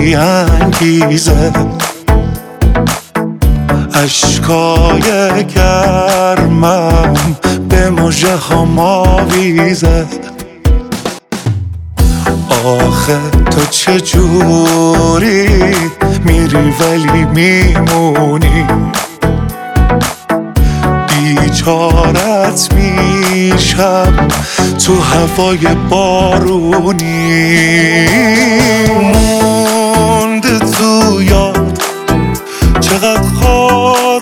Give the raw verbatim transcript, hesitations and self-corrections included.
بی انگیزه، اشکای گرمم به مژه هام آویزه. آخه تو چجوری میری ولی میمونی، بیچارت میشم تو هوای بارونی.